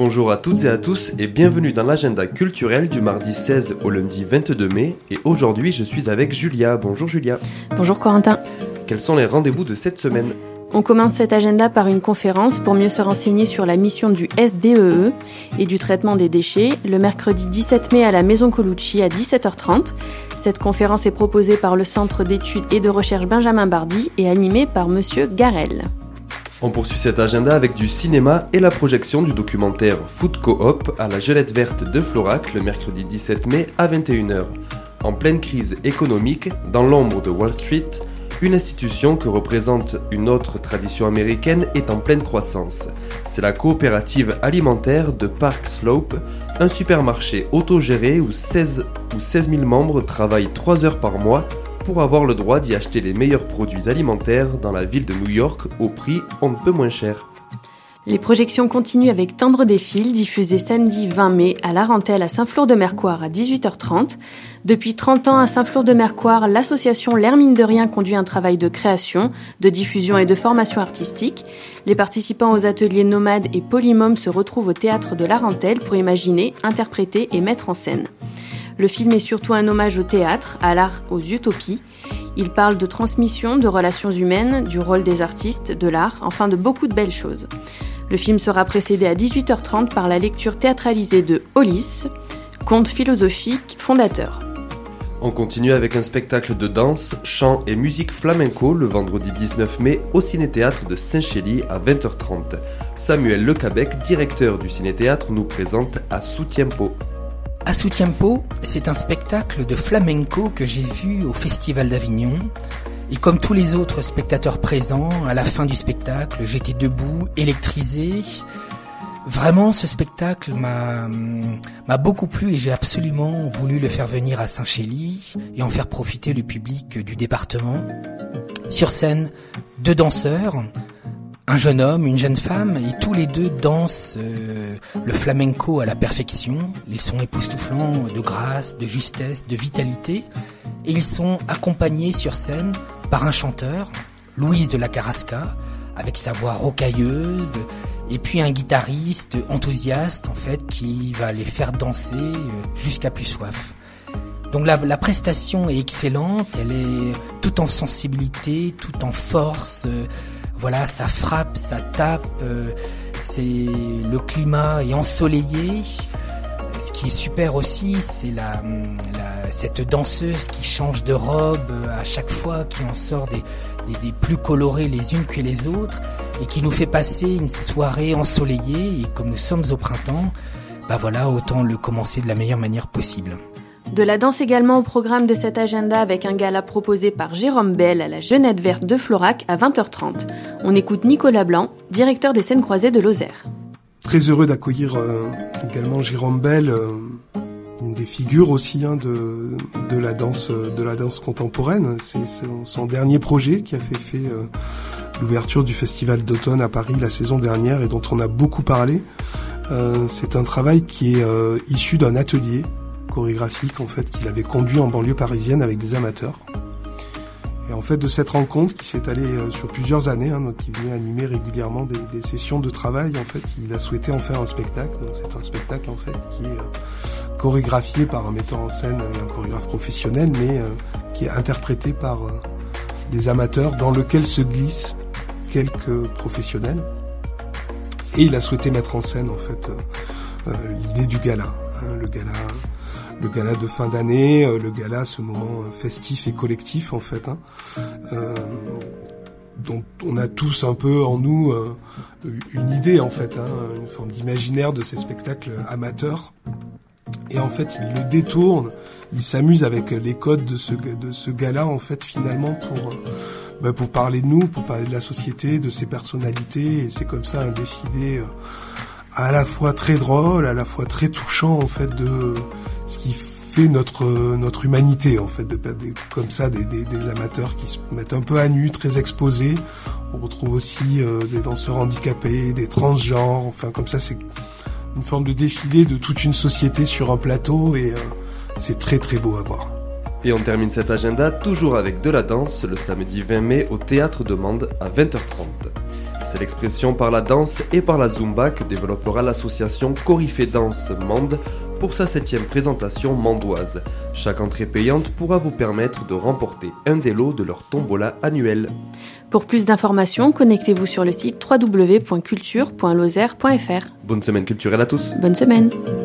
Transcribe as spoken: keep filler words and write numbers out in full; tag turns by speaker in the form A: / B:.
A: Bonjour à toutes et à tous et bienvenue dans l'agenda culturel du mardi seize au lundi vingt-deux mai. Et aujourd'hui, je suis avec Julia. Bonjour Julia.
B: Bonjour Corentin.
A: Quels sont les rendez-vous de cette semaine ?
B: On commence cet agenda par une conférence pour mieux se renseigner sur la mission du S D E E et du traitement des déchets, le mercredi dix-sept mai à la Maison Colucci à dix-sept heures trente. Cette conférence est proposée par le Centre d'études et de recherche Benjamin Bardy et animée par Monsieur Garel.
A: On poursuit cet agenda avec du cinéma et la projection du documentaire Food Co-op à la Gelette Verte de Florac le mercredi dix-sept mai à vingt et une heures. En pleine crise économique, dans l'ombre de Wall Street, une institution que représente une autre tradition américaine est en pleine croissance. C'est la coopérative alimentaire de Park Slope, un supermarché autogéré où seize ou seize mille membres travaillent trois heures par mois pour avoir le droit d'y acheter les meilleurs produits alimentaires dans la ville de New York au prix on ne peut moins cher.
B: Les projections continuent avec Tendre des fils, diffusé samedi vingt mai à Larentelle à Saint-Flour-de-Mercoire à dix-huit heures trente. Depuis trente ans à Saint-Flour-de-Mercoire, l'association L'air mine de rien conduit un travail de création, de diffusion et de formation artistique. Les participants aux ateliers Nomades et Polymome se retrouvent au théâtre de Larentelle pour imaginer, interpréter et mettre en scène. Le film est surtout un hommage au théâtre, à l'art, aux utopies. Il parle de transmission, de relations humaines, du rôle des artistes, de l'art, enfin de beaucoup de belles choses. Le film sera précédé à dix-huit heures trente par la lecture théâtralisée de Hollis, conte philosophique fondateur.
A: On continue avec un spectacle de danse, chant et musique flamenco le vendredi dix-neuf mai au Ciné-Théâtre de Saint-Chély à vingt heures trente. Samuel Lecabec, directeur du Ciné-Théâtre, nous présente A Su Tiempo.
C: A Su Tiempo, c'est un spectacle de flamenco que j'ai vu au Festival d'Avignon. Et comme tous les autres spectateurs présents, à la fin du spectacle, j'étais debout, électrisé. Vraiment, ce spectacle m'a, m'a beaucoup plu et j'ai absolument voulu le faire venir à Saint-Chély et en faire profiter le public du département. Sur scène, deux danseurs, un jeune homme, une jeune femme, et tous les deux dansent euh, le flamenco à la perfection. Ils sont époustouflants de grâce, de justesse, de vitalité. Et ils sont accompagnés sur scène par un chanteur, Luis de la Carrasca, avec sa voix rocailleuse, et puis un guitariste enthousiaste, en fait, qui va les faire danser jusqu'à plus soif. Donc la, la prestation est excellente, elle est tout en sensibilité, tout en force. Euh, voilà, ça frappe, ça tape. Euh, c'est le climat est ensoleillé. Ce qui est super aussi, c'est la, la cette danseuse qui change de robe à chaque fois, qui en sort des, des, des plus colorées les unes que les autres, et qui nous fait passer une soirée ensoleillée. Et comme nous sommes au printemps, bah voilà, autant le commencer de la meilleure manière possible.
B: De la danse également au programme de cet agenda avec un gala proposé par Jérôme Bell à la Gelette Verte de Florac à vingt heures trente. On écoute Nicolas Blanc, directeur des scènes croisées de Lozère.
D: Très heureux d'accueillir euh, également Jérôme Bell, euh, une des figures aussi hein, de de la danse de la danse contemporaine. C'est, c'est son dernier projet qui a fait fait euh, l'ouverture du festival d'automne à Paris la saison dernière et dont on a beaucoup parlé. Euh, c'est un travail qui est euh, issu d'un atelier chorégraphique en fait qu'il avait conduit en banlieue parisienne avec des amateurs. Et en fait, de cette rencontre qui s'est allée euh, sur plusieurs années, hein, donc il venait animer régulièrement des, des sessions de travail, en fait, il a souhaité en faire un spectacle. Donc c'est un spectacle en fait qui est euh, chorégraphié par un metteur en scène et un chorégraphe professionnel, mais euh, qui est interprété par euh, des amateurs, dans lequel se glissent quelques professionnels. Et il a souhaité mettre en scène en fait euh, euh, l'idée du gala, hein, le gala. Le gala de fin d'année, euh, le gala, ce moment festif et collectif en fait, hein, euh, dont on a tous un peu en nous euh, une idée en fait, hein, une forme d'imaginaire de ces spectacles amateurs. Et en fait, il le détourne, il s'amuse avec les codes de ce de ce gala en fait finalement pour euh, bah, pour parler de nous, pour parler de la société, de ses personnalités. Et c'est comme ça un défilé euh, à la fois très drôle, à la fois très touchant en fait de ce qui fait notre notre humanité en fait, de, de comme ça des, des des amateurs qui se mettent un peu à nu, très exposés. On retrouve aussi euh, des danseurs handicapés, des transgenres, enfin comme ça c'est une forme de défilé de toute une société sur un plateau et euh, c'est très très beau à voir.
A: Et on termine cet agenda toujours avec de la danse le samedi vingt mai au Théâtre de Mende à vingt heures trente. C'est l'expression par la danse et par la Zumba que développera l'association Coryphée Danse Mende pour sa septième présentation mandoise. Chaque entrée payante pourra vous permettre de remporter un des lots de leur tombola annuelle.
B: Pour plus d'informations, connectez-vous sur le site w w w point culture point lozère point f r.
A: Bonne semaine culturelle à tous.
B: Bonne semaine.